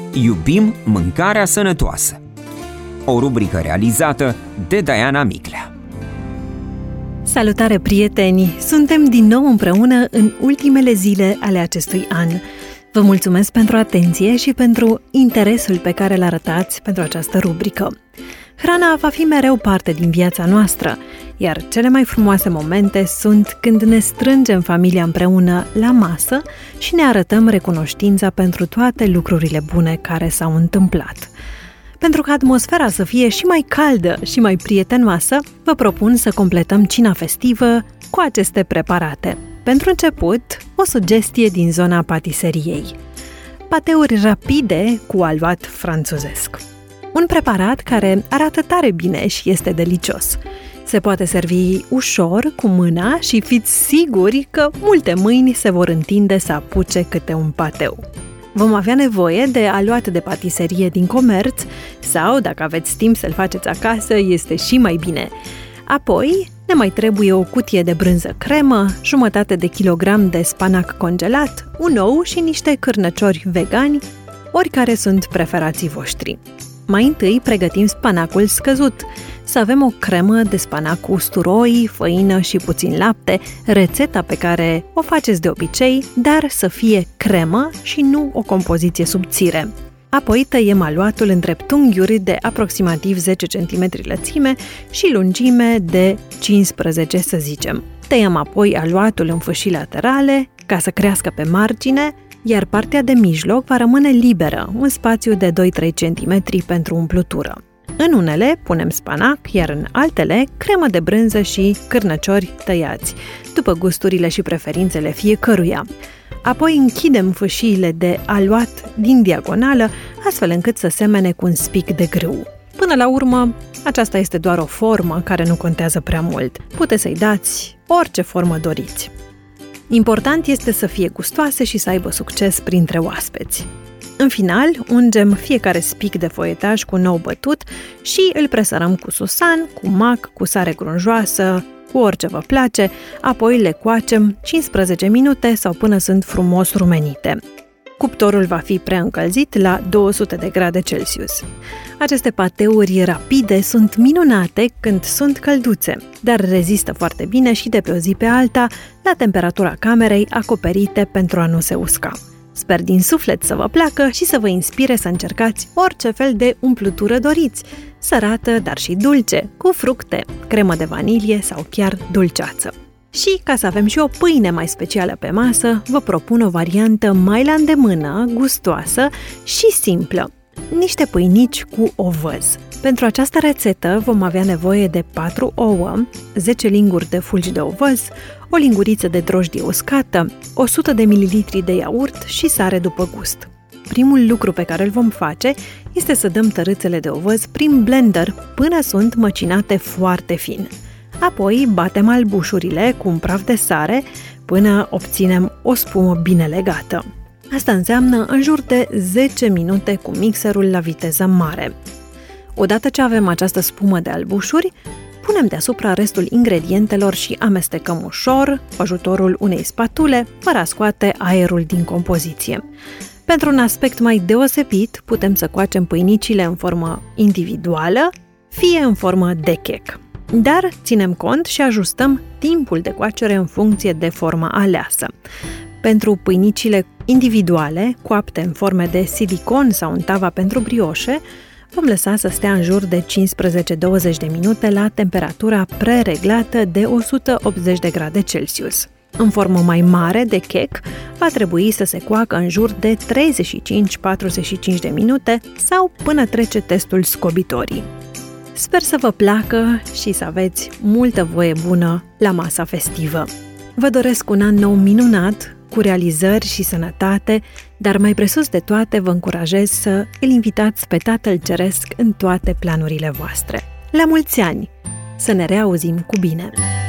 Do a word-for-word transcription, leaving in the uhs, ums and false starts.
Iubim mâncarea sănătoasă. O rubrică realizată de Diana Miclea. Salutare, prieteni! Suntem din nou împreună în ultimele zile ale acestui an. Vă mulțumesc pentru atenție și pentru interesul pe care îl arătați pentru această rubrică. Hrana va fi mereu parte din viața noastră, iar cele mai frumoase momente sunt când ne strângem familia împreună la masă și ne arătăm recunoștința pentru toate lucrurile bune care s-au întâmplat. Pentru ca atmosfera să fie și mai caldă și mai prietenoasă, vă propun să completăm cina festivă cu aceste preparate. Pentru început, o sugestie din zona patiseriei. Pateuri rapide cu aluat franțuzesc. Un preparat care arată tare bine și este delicios. Se poate servi ușor, cu mâna și fiți siguri că multe mâini se vor întinde să apuce câte un pateu. Vom avea nevoie de aluat de patiserie din comerț sau, dacă aveți timp să-l faceți acasă, este și mai bine. Apoi, ne mai trebuie o cutie de brânză cremă, jumătate de kilogram de spanac congelat, un ou și niște cârnăciori vegani, oricare sunt preferații voștri. Mai întâi pregătim spanacul scăzut. Să avem o cremă de spanac cu usturoi, făină și puțin lapte, rețeta pe care o faceți de obicei, dar să fie cremă și nu o compoziție subțire. Apoi tăiem aluatul în dreptunghiuri de aproximativ zece centimetri lățime și lungime de cincisprezece, să zicem. Tăiem apoi aluatul în fâșii laterale ca să crească pe margine, iar partea de mijloc va rămâne liberă, un spațiu de doi-trei centimetri pentru umplutură. În unele punem spanac, iar în altele cremă de brânză și cârnăciori tăiați, după gusturile și preferințele fiecăruia. Apoi închidem fâșiile de aluat din diagonală, astfel încât să semene cu un spic de grâu. Până la urmă, aceasta este doar o formă care nu contează prea mult. Puteți să-i dați orice formă doriți. Important este să fie gustoase și să aibă succes printre oaspeți. În final, ungem fiecare spic de foietaj cu nou bătut și îl presărăm cu susan, cu mac, cu sare grunjoasă, cu orice vă place, apoi le coacem cincisprezece minute sau până sunt frumos rumenite. Cuptorul va fi preîncălzit la două sute de grade Celsius. Aceste pateuri rapide sunt minunate când sunt călduțe, dar rezistă foarte bine și de pe o zi pe alta la temperatura camerei, acoperite pentru a nu se usca. Sper din suflet să vă placă și să vă inspire să încercați orice fel de umplutură doriți, sărată, dar și dulce, cu fructe, cremă de vanilie sau chiar dulceață. Și, ca să avem și o pâine mai specială pe masă, vă propun o variantă mai la îndemână, gustoasă și simplă. Niște pâinici cu ovăz. Pentru această rețetă vom avea nevoie de patru ouă, zece linguri de fulgi de ovăz, o linguriță de drojdie uscată, o sută de mililitri de iaurt și sare după gust. Primul lucru pe care îl vom face este să dăm tărâțele de ovăz prin blender până sunt măcinate foarte fin. Apoi batem albușurile cu un praf de sare până obținem o spumă bine legată. Asta înseamnă în jur de zece minute cu mixerul la viteză mare. Odată ce avem această spumă de albușuri, punem deasupra restul ingredientelor și amestecăm ușor, cu ajutorul unei spatule, fără a scoate aerul din compoziție. Pentru un aspect mai deosebit, putem să coacem pâinicile în formă individuală, fie în formă de chec. Dar ținem cont și ajustăm timpul de coacere în funcție de forma aleasă. Pentru pâinicile individuale, coapte în forme de silicon sau în tava pentru brioșe, vom lăsa să stea în jur de cincisprezece-douăzeci de minute la temperatura prereglată de o sută optzeci de grade Celsius. În formă mai mare de chec, va trebui să se coacă în jur de treizeci și cinci-patruzeci și cinci de minute sau până trece testul scobitorii. Sper să vă placă și să aveți multă voie bună la masa festivă. Vă doresc un an nou minunat, cu realizări și sănătate, dar mai presus de toate vă încurajez să îl invitați pe Tatăl Ceresc în toate planurile voastre. La mulți ani! Să ne reauzim cu bine!